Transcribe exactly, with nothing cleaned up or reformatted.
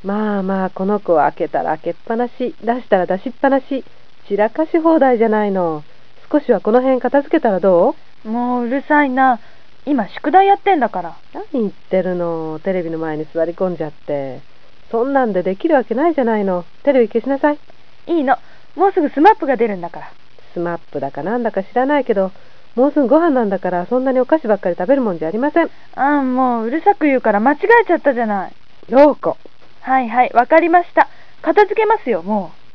まあまあ、この子は開けたら開けっぱなし、出したら出しっぱなし、散らかし放題じゃないの。少しはこの辺片付けたらどう。もううるさいな。今宿題やってんだから。 何言ってるの。テレビの前に座り込んじゃって。そんなんでできるわけないじゃないの。テレビ消しなさい。 いいの。もうすぐスマップが出るんだから。 スマップだかなんだか知らないけど、もうすぐご飯なんだからそんなにお菓子ばっかり食べるもんじゃありません。 ああ、もううるさく言うから間違えちゃったじゃない。 陽子。 はいはい、わかりました。片付けますよ、もう。